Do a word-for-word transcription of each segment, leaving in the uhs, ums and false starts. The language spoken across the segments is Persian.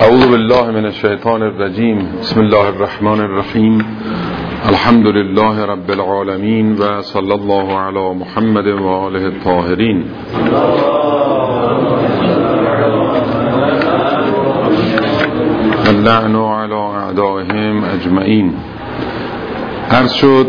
اعوذ بالله من الشیطان الرجیم. بسم الله الرحمن الرحیم. الحمد لله رب العالمین و صلی الله علی محمد و آله الطاهرین. اللعن علی اعدائهم اجمعین. عرض شد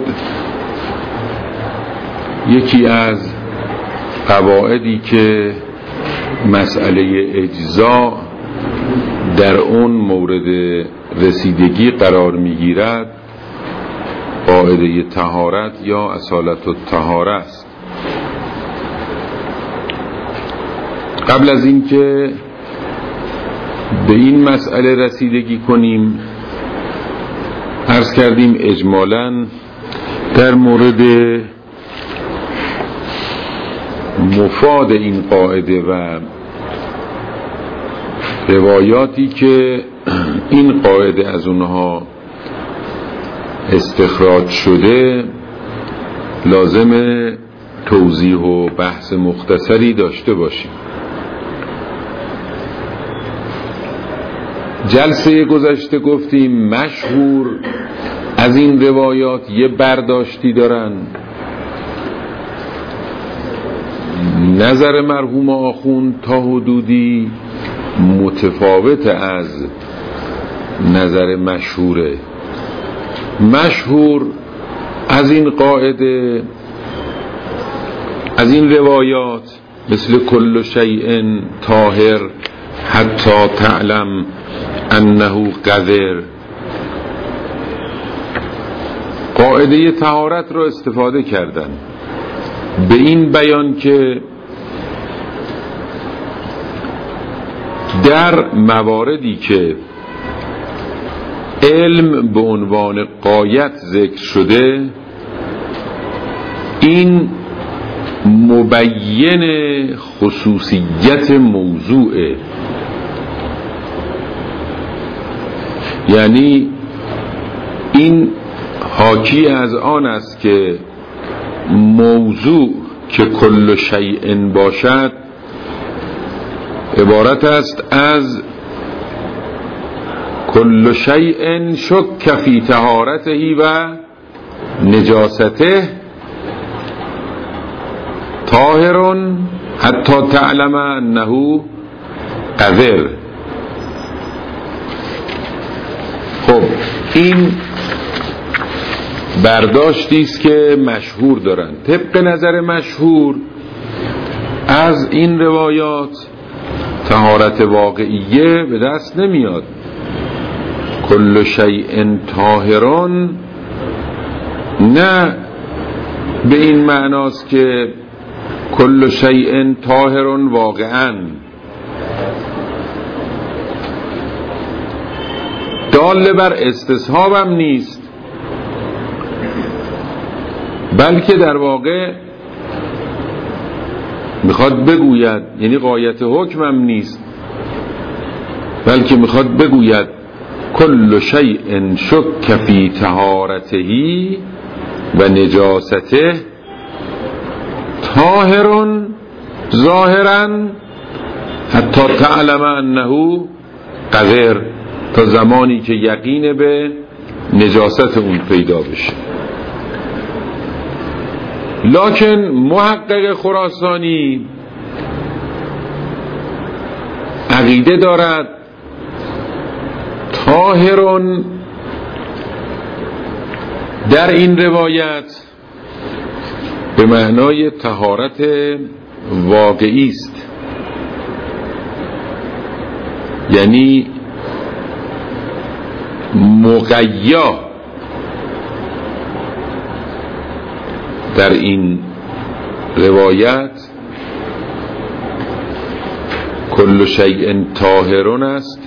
یکی از قواعدی که مسئله اجزا در اون مورد رسیدگی قرار میگیرد قاعده طهارت یا اصالت الطهاره است. قبل از اینکه به این مسئله رسیدگی کنیم عرض کردیم اجمالاً در مورد مفاد این قاعده و روایاتی که این قاعده از اونها استخراج شده لازم توضیح و بحث مختصری داشته باشیم. جلسه گذشته گفتیم مشهور از این روایات یه برداشتی دارن. نظر مرحوم آخوند تا حدودی متفاوت از نظر مشهوره. مشهور از این قاعده، از این روایات، مثل کل شیء طاهر حتی تعلم انه قذر، قاعده طهارت را استفاده کردن به این بیان که در مواردی که علم به عنوان غایت ذکر شده این مبین خصوصیت موضوعه، یعنی این حاکی از آن است که موضوع که کل شیء باشد عبارت است از کل شیء شک فی طهارته و نجاسته طاهر حتی تعلم انه قذر. خب این برداشتی است که مشهور دارند. طبق نظر مشهور از این روایات طهارت واقعیه به دست نمیاد. کل شیء طاهرون نه به این معناست که کل شیء طاهرون واقعا، دال بر استصحاب هم نیست، بلکه در واقع میخواد بگوید، یعنی غایت حکم هم نیست، بلکه میخواد بگوید کل شیء شک فی طهارته و نجاسته طاهر ظاهرا حتی تعلم انه قذر، تا زمانی که یقین به نجاست اون پیدا بشه. لکن محقق خراسانی عقیده دارد طاهرون در این روایت به معنای طهارت واقعی است، یعنی مقیا در این روایت کل شیء طاهرون است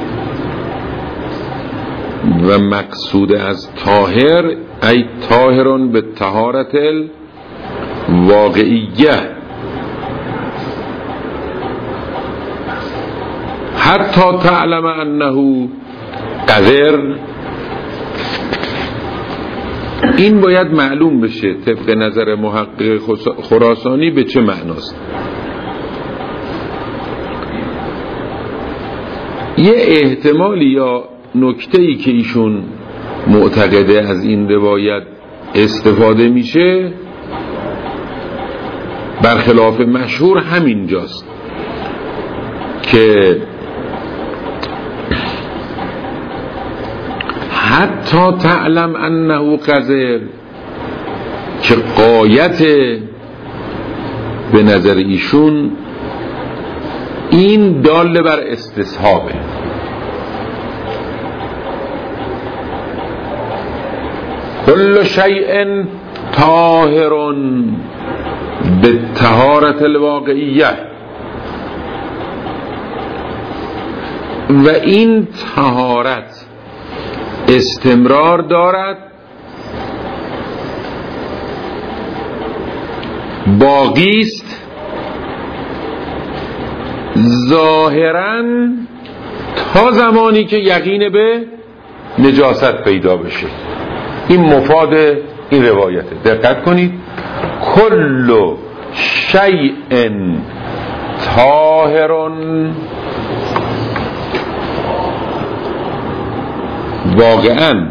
و مقصود از طاهر ای طاهرون به طهارت الواقعیه حتی تعلم انه قذر. این باید معلوم بشه طبق نظر محقق خراسانی به چه معناست. یه احتمالی یا نکته‌ای که ایشون معتقده از این روایت استفاده میشه برخلاف مشهور همینجاست که حتی تعلم انه قذر، که غایت به نظر ایشون این دال بر استصحابه. کل شیء طاهر بالطهارة الواقعیه، و این طهارت استمرار دارد، باقی است ظاهراً تا زمانی که یقین به نجاست پیدا بشه. این مفاد این روایته. دقت کنید، کل شیء طاهر، واقعاً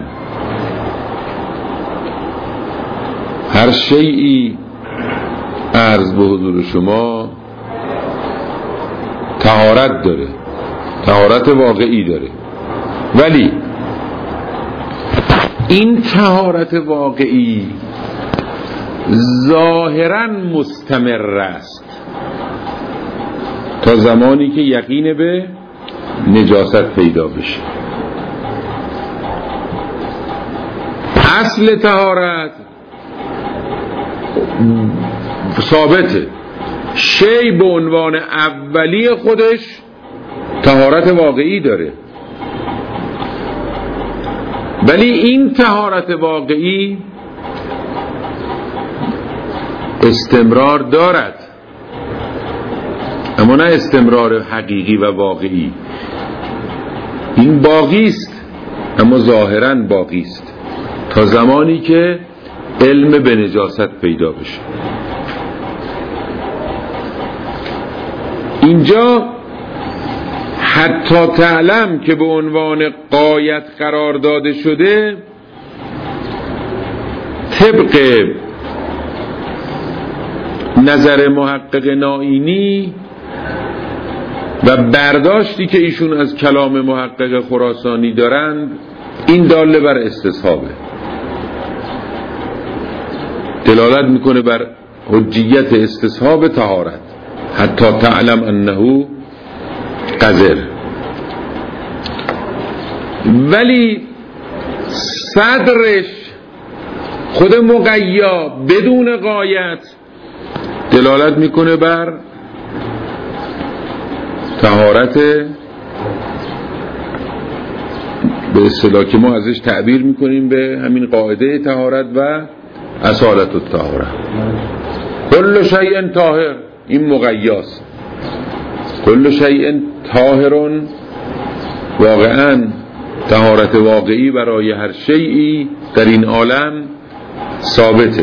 هر شیئی عرض به حضور شما طهارت داره، طهارت واقعی داره، ولی این طهارت واقعی ظاهراً مستمر است تا زمانی که یقین به نجاست پیدا بشه. اصل طهارت ثابته، شی به عنوان اولی خودش طهارت واقعی داره، ولی این طهارت واقعی استمرار دارد، اما نه استمرار حقیقی و واقعی. این باقی است اما ظاهراً باقی است تا زمانی که علم به نجاست پیدا بشه. اینجا حتی تعلم که به عنوان غایت قرار داده شده، طبق نظر محقق نائینی و برداشتی که ایشون از کلام محقق خراسانی دارند، این داله بر استصحابه، دلالت میکنه بر حجیت استصحاب طهارت. حتی تعلم انه قذر. ولی صدرش خود مقیا بدون غایت دلالت میکنه بر طهارت به اصطلاح که ما ازش تعبیر میکنیم به همین قاعده طهارت و اصالت الطهارت. کل شیء طاهر، این مقیاست. کل شیء طاهر، واقعا طهارت واقعی برای هر شیئی در این عالم ثابته.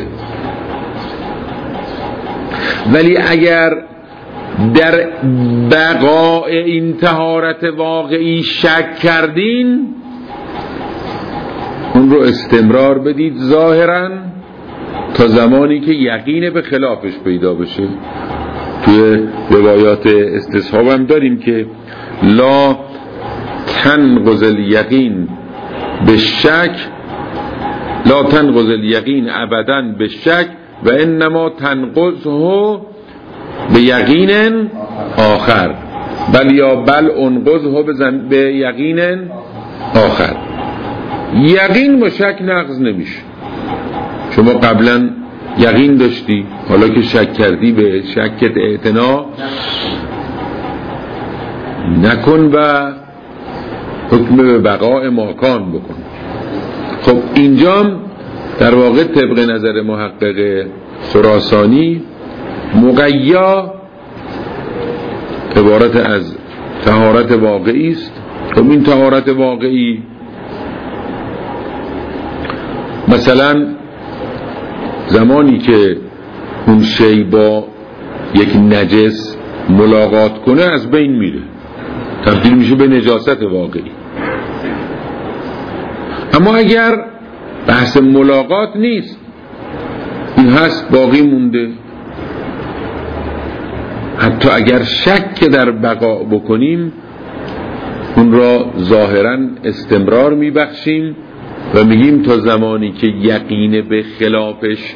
ولی اگر در بقاء این طهارت واقعی شک کردین، اون رو استمرار بدید ظاهراً تا زمانی که یقین به خلافش پیدا بشه. توی روایات استصحاب هم داریم که لا تنقض الیقین به شک، لا تنقض الیقین ابداً به شک و انما تنقضه به یقین آخر، بل یا بل انقضه به یقین آخر. یقین با شک نقض نمیشه. شما قبلا یقین داشتی، حالا که شک کردی به شکت اعتنا نکن و حکم به بقاء ماکان بکن. خب اینجا در واقع طبق نظر محقق خراسانی مقیا عبارت از طهارت واقعی است. خب این طهارت واقعی مثلا زمانی که اون شی با یک نجس ملاقات کنه از بین میره، تبدیل میشه به نجاست واقعی. اما اگر بحث ملاقات نیست، این هست باقی مونده، حتی اگر شک در بقا بکنیم اون را ظاهراً استمرار میبخشیم و میگیم تا زمانی که یقین به خلافش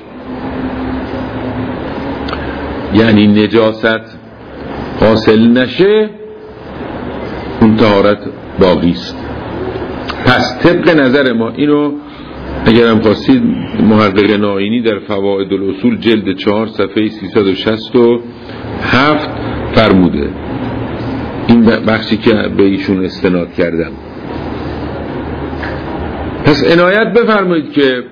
یعنی نجاست حاصل نشه اون طهارت باقی است. پس طبق نظر ما اینو اگرم خواستید محقق ناینی در فوائد الاصول جلد چهار صفحه سیصد و شصت و هفت فرموده، این بخشی که به ایشون استناد کردم. پس عنایت بفرمایید که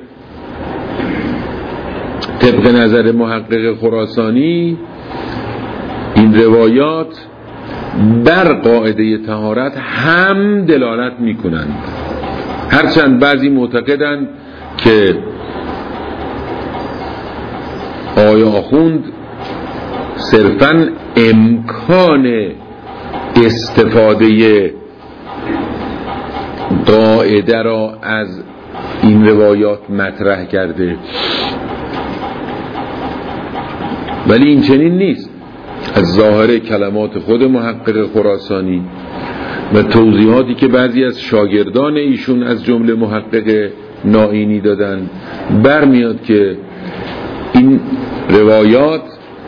طبق نظر محقق خراسانی این روایات بر قاعده طهارت هم دلالت می کنند، هرچند بعضی معتقدند که آیا آخوند صرفاً امکان استفاده قاعده را از این روایات مطرح کرده، ولی این چنین نیست. از ظاهر کلمات خود محقق خراسانی و توضیحاتی که بعضی از شاگردان ایشون از جمله محقق ناینی دادن برمیاد که این روایات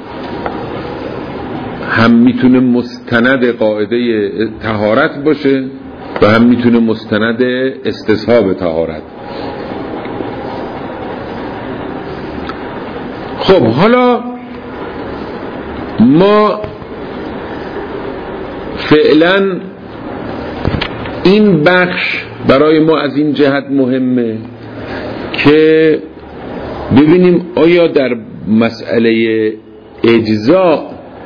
هم میتونه مستند قاعده طهارت باشه و هم میتونه مستند استصحاب طهارت. خب حالا ما فعلا این بخش برای ما از این جهت مهمه که ببینیم آیا در مسئله اجزا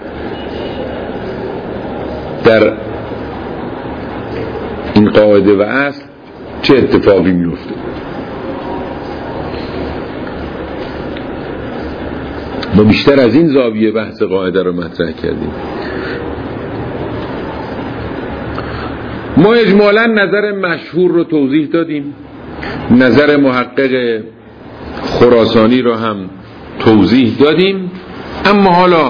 در این قاعده و اصل چه اتفاقی میفته. ما بیشتر از این زاویه بحث قاعده رو مطرح کردیم. ما اجمالا نظر مشهور رو توضیح دادیم، نظر محقق خراسانی رو هم توضیح دادیم، اما حالا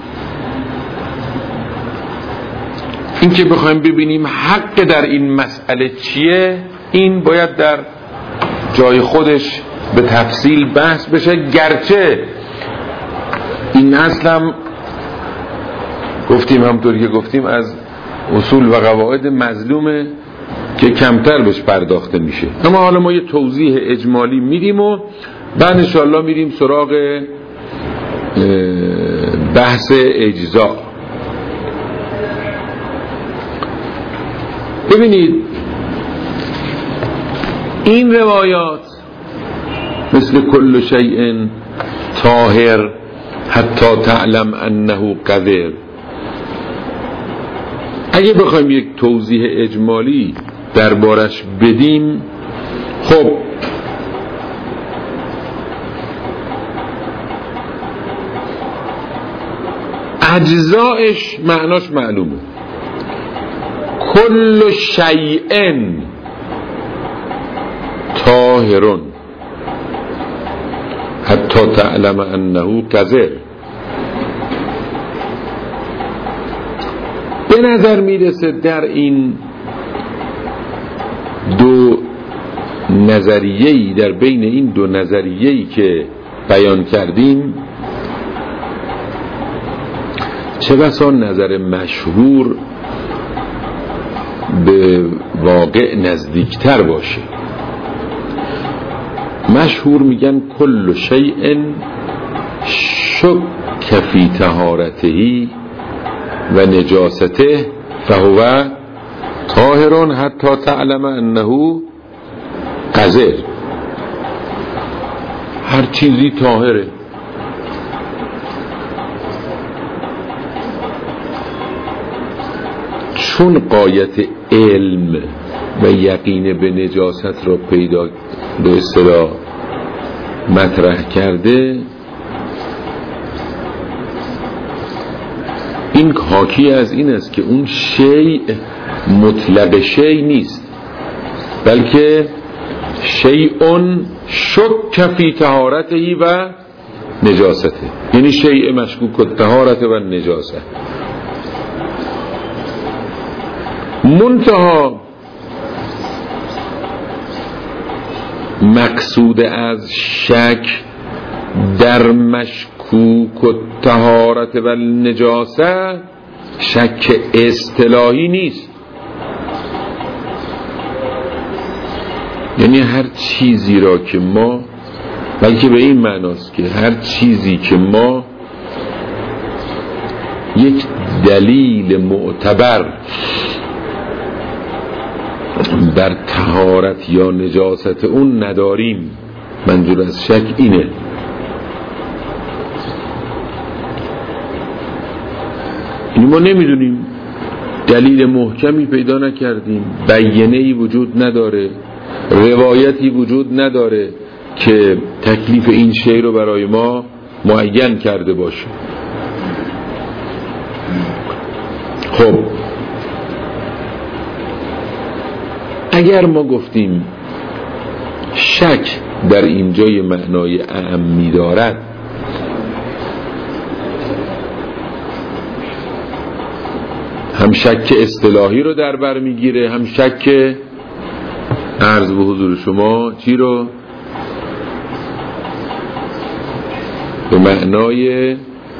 این که بخوایم ببینیم حق در این مسئله چیه، این باید در جای خودش به تفصیل بحث بشه، گرچه این اصل هم گفتیم همطور که گفتیم از اصول و قواعد مظلومه که کمتر بهش پرداخته میشه. اما حالا ما یه توضیح اجمالی میدیم و بعد انشاءالله میریم سراغ بحث اجزا. ببینید این روایات مثل کل شیء طاهر حتی تعلم انه قذر، اگه بخوایم یک توضیح اجمالی دربارش بدیم، خب اجزایش معناش معلومه. کل شیء طاهر حتی تعلم انه قذر. به نظر میرسه در این دو نظریه‌ای، در بین این دو نظریه‌ای که بیان کردیم، چه بسا نظر مشهور به واقع نزدیکتر باشه. مشهور میگن کل شیء شک فی طهارته و نجاسته فهو طاهر حتی تعلم انه قذر. هر چیزی طاهره، چون غایت علم و یقین به نجاست را پیدا به اصطلاح مطرح کرده، این حاکی از این است که اون شیء مطلق شی نیست، بلکه شیء شک فی طهارته و نجاسته، یعنی شیء مشکوک الطهارت و نجاسه. منتها مقصود از شک در مشکوک الطهارت و نجاسه شک اصطلاحی نیست، یعنی هر چیزی را که ما، بلکه به این معناست که هر چیزی که ما یک دلیل معتبر بر طهارت یا نجاست اون نداریم. منظور از شک اینه. این ما نمیدونیم، دلیل محکمی پیدا نکردیم، بیانه‌ای وجود نداره، روایتی وجود نداره که تکلیف این شی رو برای ما معین کرده باشه. خب اگر ما گفتیم شک در اینجای معنای اعمی دارد، هم شک اصطلاحی رو در بر میگیره، هم شک عرض به حضور شما چی رو؟ به معنای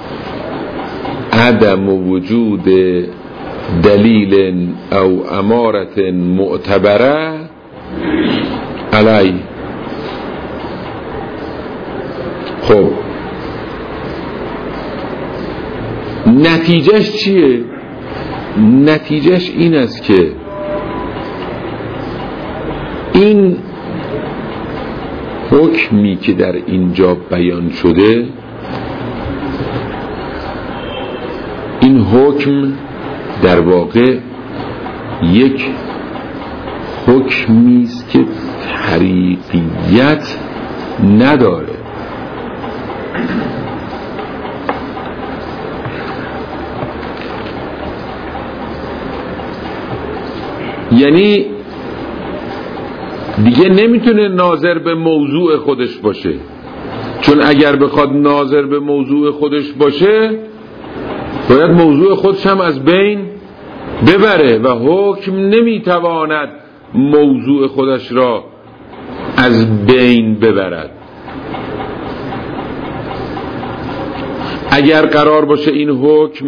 عدم وجود دلیل او امارت معتبره علی. خب نتیجهش چیه؟ نتیجهش این است که این حکمی که در اینجا بیان شده، این حکم در واقع یک حکمی است که طریقیت نداره. یعنی دیگه نمیتونه ناظر به موضوع خودش باشه، چون اگر بخواد ناظر به موضوع خودش باشه باید موضوع خودش هم از بین ببره و حکم نمیتواند موضوع خودش را از بین ببرد. اگر قرار باشه این حکم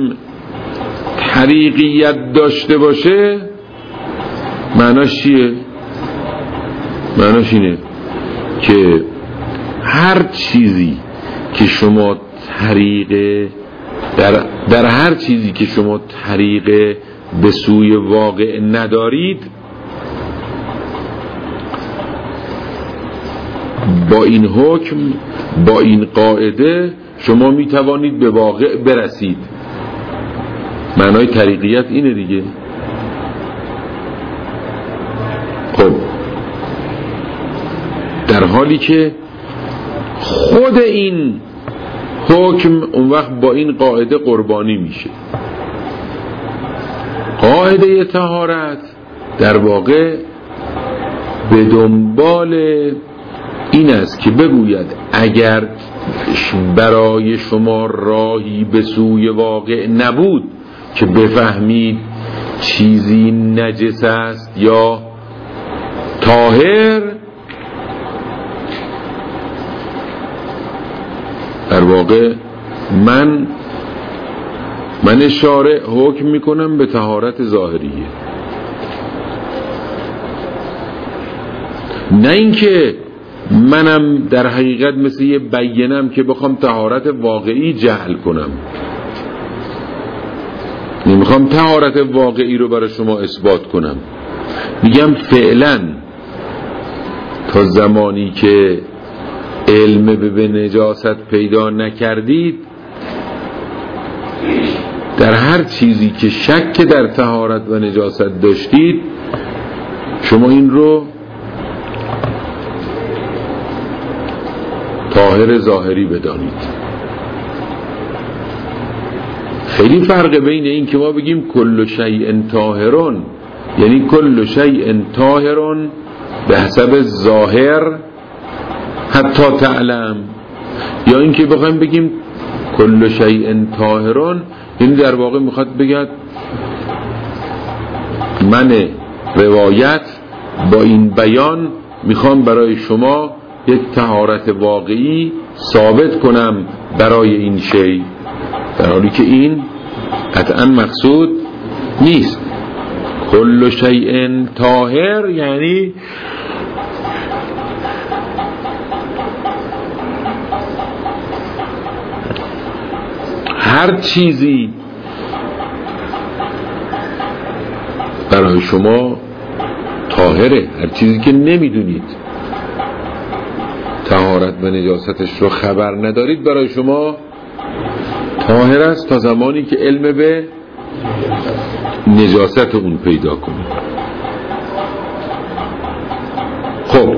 طریقیت داشته باشه، معناش چیه؟ معناش اینه که هر چیزی که شما طریق در, در هر چیزی که شما طریق به سوی واقع ندارید، با این حکم، با این قاعده شما می توانید به واقع برسید. معنای طریقیت اینه دیگه. خب در حالی که خود این حکم اون وقت با این قاعده قربانی میشه. قاعده طهارت در واقع به دنبال این است که بگوید اگر برای شما راهی به سوی واقع نبود که بفهمید چیزی نجس است یا طاهر، در واقع من من اشاره حکم میکنم به طهارت ظاهریه، نه اینکه منم در حقیقت مثل یه بیانم که بخوام طهارت واقعی جعل کنم. نمیخوام طهارت واقعی رو برای شما اثبات کنم، میگم فعلا تا زمانی که علم به نجاست پیدا نکردید، در هر چیزی که شک در طهارت و نجاست داشتید، شما این رو طاهر ظاهری بدانید. خیلی فرق بین این که ما بگیم کل شیء طاهرون یعنی کل شیء طاهر به حسب ظاهر حتی تعلم، یا اینکه بخوایم بگیم کل شیء طاهر، یعنی در واقع میخواد بگه من روایت با این بیان میخوام برای شما یک طهارت واقعی ثابت کنم برای این شی، در حالی که این قطعا مقصود نیست. کل شیء طاهر یعنی هر چیزی برای شما طاهره، هر چیزی که نمیدونید طهارت و نجاستش رو خبر ندارید برای شما طاهر است تا زمانی که علم به نجاست اون پیدا کنید. خب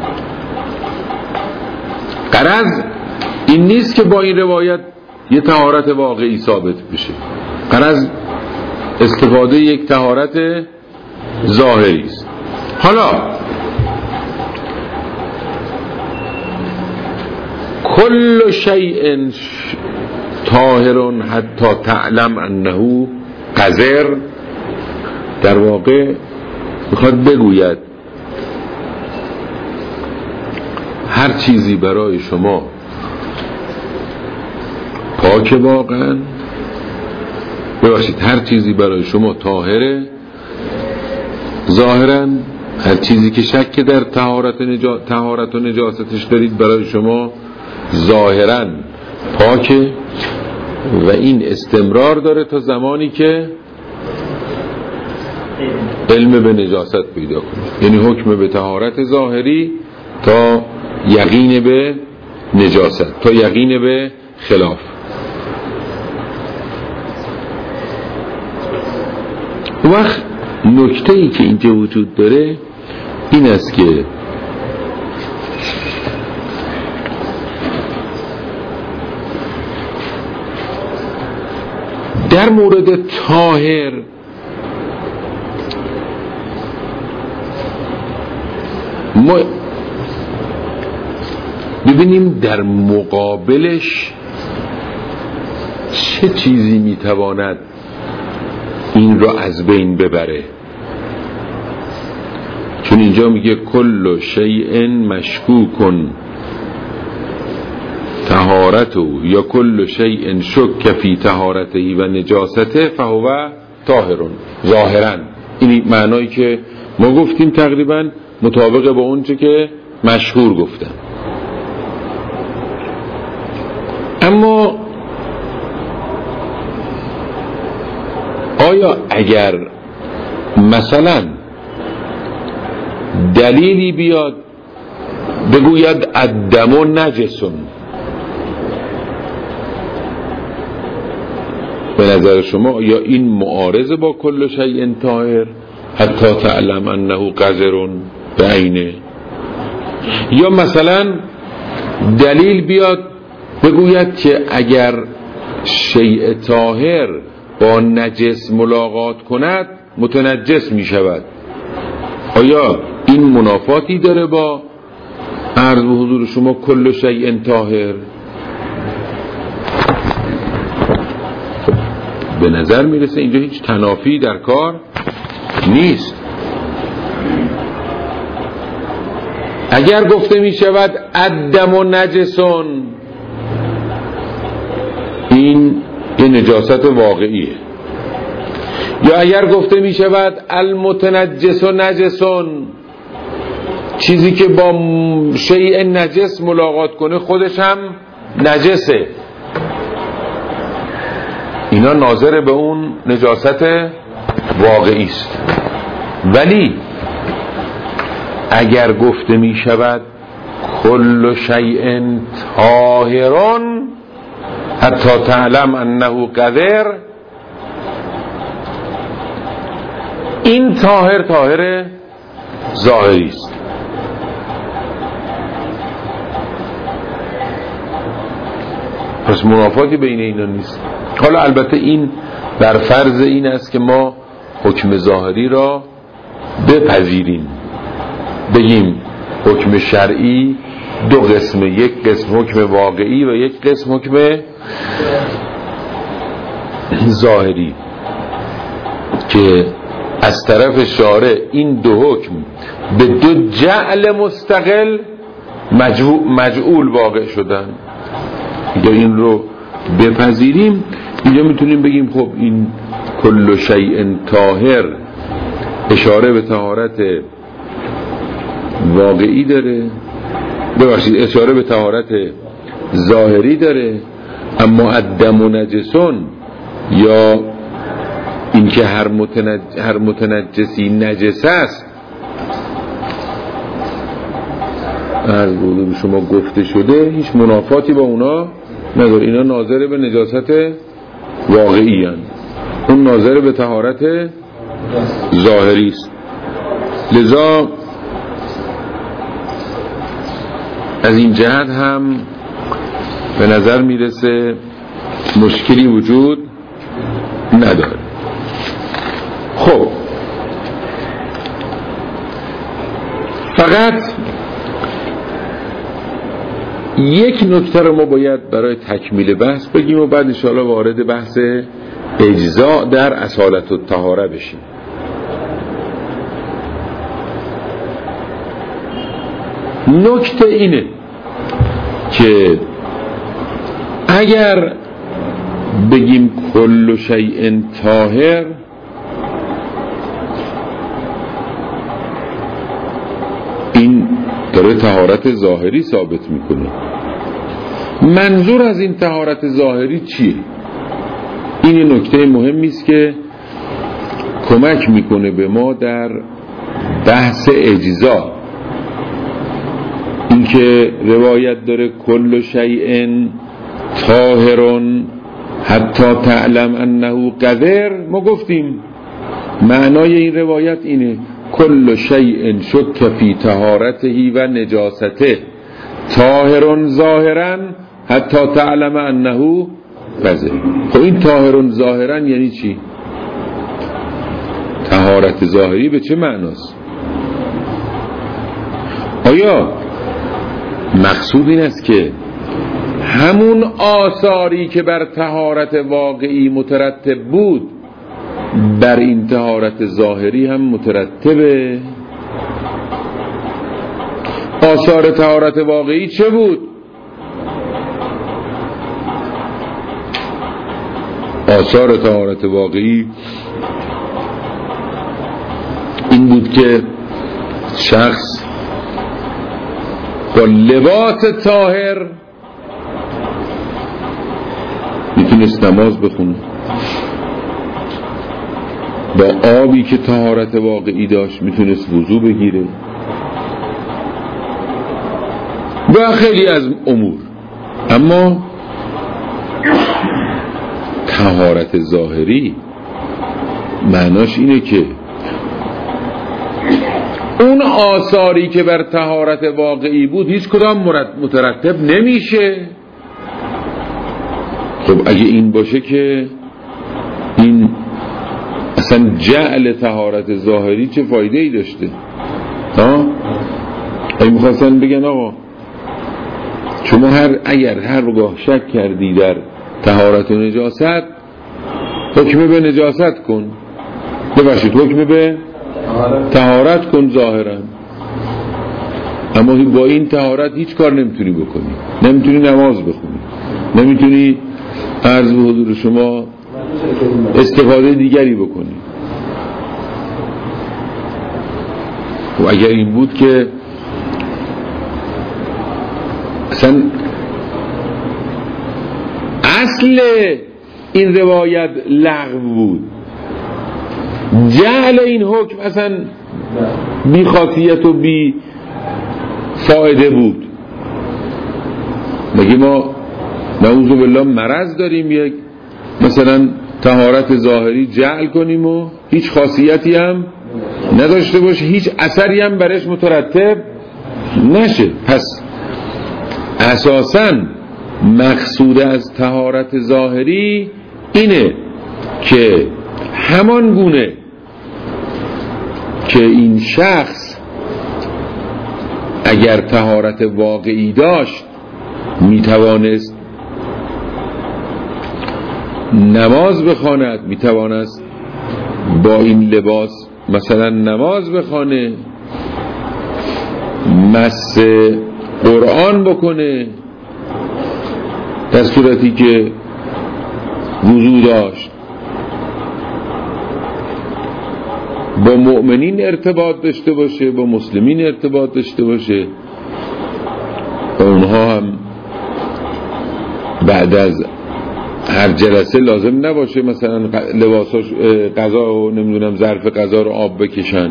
غرض این نیست که با این روایت یه طهارت واقعی ثابت بشه، غرض استفاده یک طهارت ظاهری است. حالا کل شیء طاهر حتی تعلم انه قذر، در واقع میخواد بگوید هر چیزی برای شما پاک واقعا، ببخشید هر چیزی برای شما طاهره ظاهرا، هر چیزی که شک در طهارت نجا... طهارت و نجاستش دارید برای شما ظاهرا پاکه، و این استمرار داره تا زمانی که علم به نجاست پیدا کنید، یعنی حکم به طهارت ظاهری تا یقین به نجاست، تا یقین به خلاف. وقت نکته ای که اینجا وجود داره این است که در مورد طاهر ما ببینیم در مقابلش چه چیزی میتواند این را از بین ببره، چون اینجا میگه کل شیء مشکوکن طهارته یا کل شیء شک فی طهارته و نجاسته فهو طاهر ظاهرا. این معنایی که ما گفتیم تقریبا مطابق با اون چه که مشهور گفتن. اما آیا اگر مثلا دلیلی بیاد بگوید الدم نجسون، به نظر شما یا این معارضه با کل شیء طاهر حتی تعلم انه قذر بعینه، یا مثلا دلیل بیاد بگوید که اگر شیء طاهر با نجس ملاقات کند متنجس می شود، آیا این منافاتی داره با عرض به حضور شما کل شیء طاهر؟ به نظر میرسه اینجا هیچ تنافی در کار نیست. اگر گفته می شود الدم و نجسون، این یه نجاست واقعیه، یا اگر گفته می شود المتنجس و نجسون، چیزی که با شیء نجس ملاقات کنه خودش هم نجسه، اینا ناظر به اون نجاست واقعی است. ولی اگر گفته می شود کل شیء طاهر حتی تعلم انه قذر، این طاهر طاهر ظاهری است. پس منافاتی بین اینا نیست. حالا البته این بر فرض این است که ما حکم ظاهری را بپذیریم، بگیم حکم شرعی دو قسم، یک قسم حکم واقعی و یک قسم حکم ظاهری، که از طرف شارع این دو حکم به دو جعل مستقل مجعول واقع شدن. اگر این رو بپذیریم اینجا میتونیم بگیم خب این کل شیء طاهر اشاره به طهارت واقعی داره، ببخشید اشاره به طهارت ظاهری داره، اما الدم نجسون یا اینکه هر متنج... هر متنجسی نجس است عرض به شما گفته شده هیچ منافاتی با اونا نداره. اینا ناظر به نجاست واقعی هستند، اون ناظر به طهارت ظاهری است. لذا از این جهت هم به نظر میرسه مشکلی وجود نداره. خب فقط یک نکته رو ما باید برای تکمیل بحث بگیم و بعد انشاءالله وارد بحث اجزاء در اصالت الطهاره بشیم. نکته اینه که اگر بگیم کل شیء طاهر، این داره طهارت ظاهری ثابت میکنه. منظور از این طهارت ظاهری چیه؟ این نکته مهمی است که کمک میکنه به ما در بحث اجزا. این که روایت داره کل شیء طاهر حتی تعلم انه قذر، ما گفتیم معنای این روایت اینه کل شیء شک فی طهارته و نجاسته طاهر ظاهرا حتی تعلم انه قذر. خب این طاهر ظاهرا یعنی چی؟ طهارت ظاهری به چه معناست؟ آیا مقصود این است که همون آثاری که بر طهارت واقعی مترتب بود بر این طهارت ظاهری هم مترتبه؟ آثار طهارت واقعی چه بود؟ آثار طهارت واقعی این بود که شخص با لباس طاهر میتونست نماز بخونه، با آبی که طهارت واقعی داشت میتونست وضو بگیره و خیلی از امور. اما طهارت ظاهری معناش اینه که اون آثاری که بر طهارت واقعی بود هیچ کدام مترتب نمیشه. خب اگه این باشه که این اصلا جعل طهارت ظاهری چه فایده ای داشته؟ ها؟ اگه میخواستن بگن آقا شما هر اگر هر گاه شک کردی در طهارت و نجاست حکم به نجاست کن، ببخشید حکم به طهارت کن ظاهرا، اما با این طهارت هیچ کار نمیتونی بکنی، نمیتونی نماز بخونی، نمیتونی عرض به حضور شما استفاده دیگری بکنی. و اگر این بود که اصلا اصل این روایت لغو بود، جعل این حکم اصلا بی خاصیت و بی فایده بود. مگه ما نعوذ بالله مرض داریم یک مثلا طهارت ظاهری جعل کنیم و هیچ خاصیتی هم نداشته باشه، هیچ اثری هم برش مترتب نشه؟ پس اساساً مقصود از طهارت ظاهری اینه که همان گونه که این شخص اگر طهارت واقعی داشت میتوانست نماز بخواند، میتوانست با این لباس مثلا نماز بخوانه، مس قرآن بکنه، در صورتی که وضو داشت، با مؤمنین ارتباط داشته باشه، با مسلمین ارتباط داشته باشه، و اونها هم بعد از هر جلسه لازم نباشه مثلا لباساش غذا و نمیدونم ظرف غذا رو آب بکشن.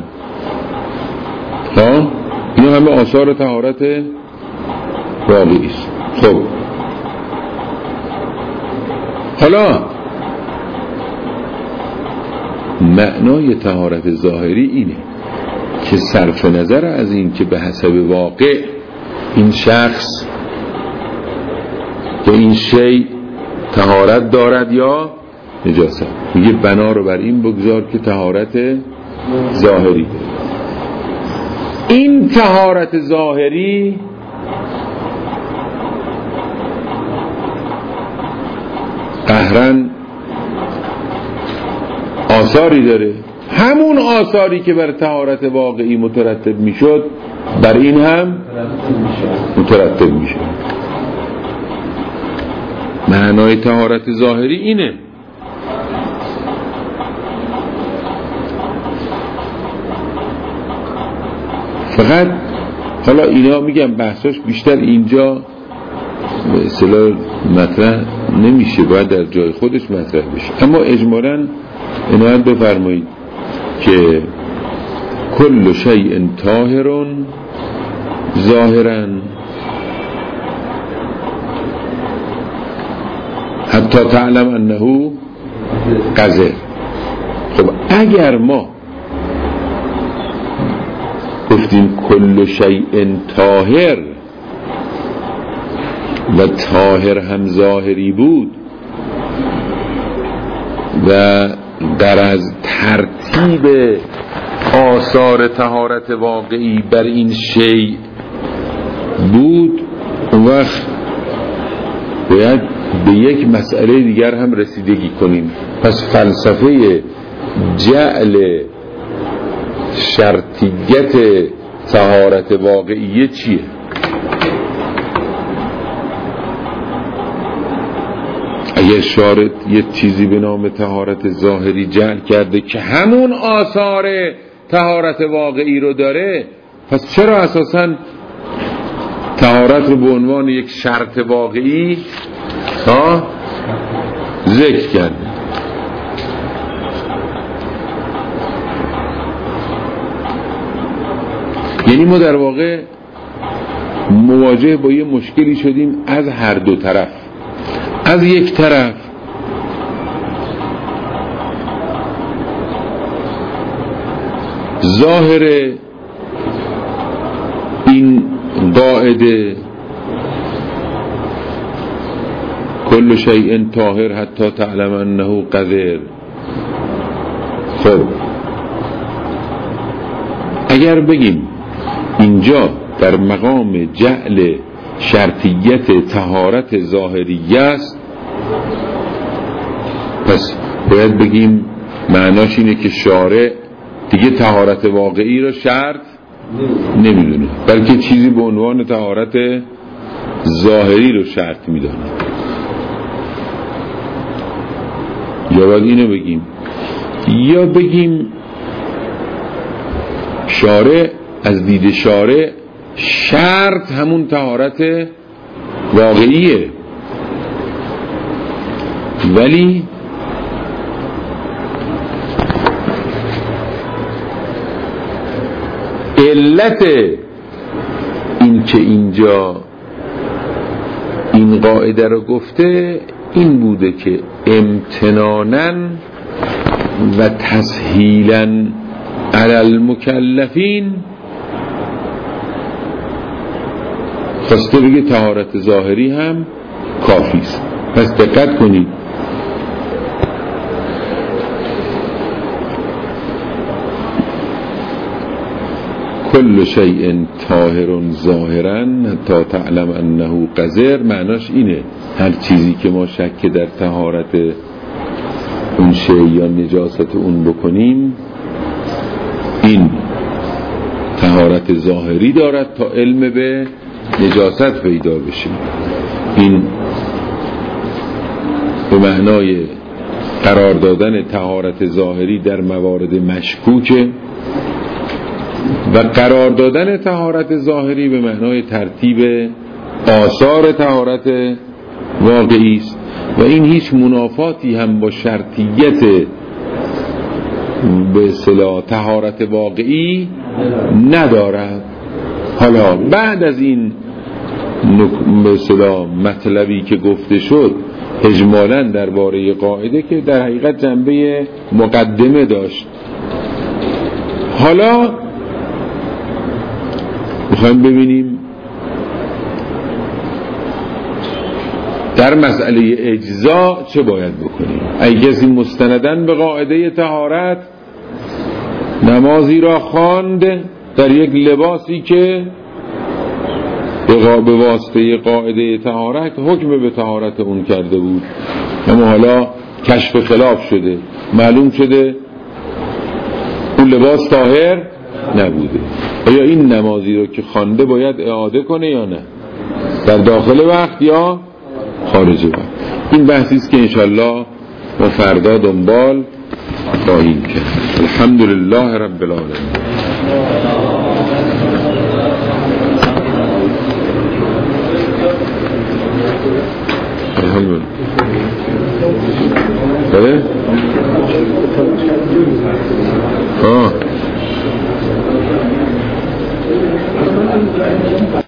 ها اینا همه آثار طهارت واقعی است. خب حالا معنای طهارت ظاهری اینه که صرف نظر از این که به حسب واقع این شخص که این شی طهارت دارد یا نجاست، میگه بنا رو بر این بگذار که طهارت ظاهری داره. این طهارت ظاهری قهرن آثاری داره، همون آثاری که بر طهارت واقعی مترتب میشد بر این هم مترتب میشه. معنای طهارت ظاهری اینه. فقط حالا اینا میگم بحثاش بیشتر اینجا به اصطلاح مطرح نمیشه، باید در جای خودش مطرح بشه، اما اجمالاً عنایت بفرمایید که کل شیء طاهر ظاهراً حتی تعلم انه قذر. خب اگر ما گفتیم کل شیء طاهر و طاهر هم ظاهری بود و در از ترتیب آثار طهارت واقعی بر این شیء بود، اون وقت باید به یک مسئله دیگر هم رسیدگی کنیم. پس فلسفه جعل شرطیت طهارت واقعی چیه؟ اگر شارط یه چیزی به نام طهارت ظاهری جعل کرده که همون آثار طهارت واقعی رو داره، پس چرا اساساً طهارت رو به عنوان یک شرط واقعی ها ذکر کرده؟ یعنی ما در واقع مواجه با یه مشکلی شدیم از هر دو طرف. از یک طرف ظاهر این قاعده کل شیء طاهر حتی تعلم انه قذر. خب اگر بگیم اینجا در مقام جعل شرطیت طهارت ظاهریه است، پس باید بگیم معناش اینه که شارع دیگه طهارت واقعی رو شرط نمیدونه، بلکه چیزی به عنوان طهارت ظاهری رو شرط میدونه. یا باید اینو بگیم، یا بگیم شارع از دید شارع شرط همون طهارت واقعیه، ولی علت این که اینجا این قاعده رو گفته این بوده که امتناناً و تسهیلاً علی المکلفین خواسته بگه طهارت ظاهری هم کافی است. پس دقت کنید، کل شیء طاهر ظاهرا حتی تعلم انه قذر، معناش اینه هر چیزی که ما شک در طهارت اون شیء یا نجاست اون بکنیم این طهارت ظاهری دارد تا علم به نجاست پیدا بشه. این به معنای قرار دادن طهارت ظاهری در موارد مشکوکه و قرار دادن طهارت ظاهری به معنای ترتیب آثار طهارت واقعی است و این هیچ منافاتی هم با شرطیت به اصطلاح طهارت واقعی ندارد. حالا بعد از این به اصطلاح مطلبی که گفته شد اجمالاً درباره قاعده که در حقیقت جنبه مقدمه داشت، حالا میخوایم ببینیم در مسئله اجزا چه باید بکنیم. اگه کسی مستندن به قاعده طهارت نمازی را خواند در یک لباسی که به واسطه قاعده طهارت حکم به طهارت اون کرده بود، اما حالا کشف خلاف شده، معلوم شده اون لباس طاهر نبوده، آیا این نمازی رو که خوانده باید اعاده کنه یا نه، در داخل وقت یا خارج وقت؟ این بحثی است که انشالله ما فردا دنبال خواهیم کرد. الحمدلله رب العالمین. الحمدلله. بله؟ آه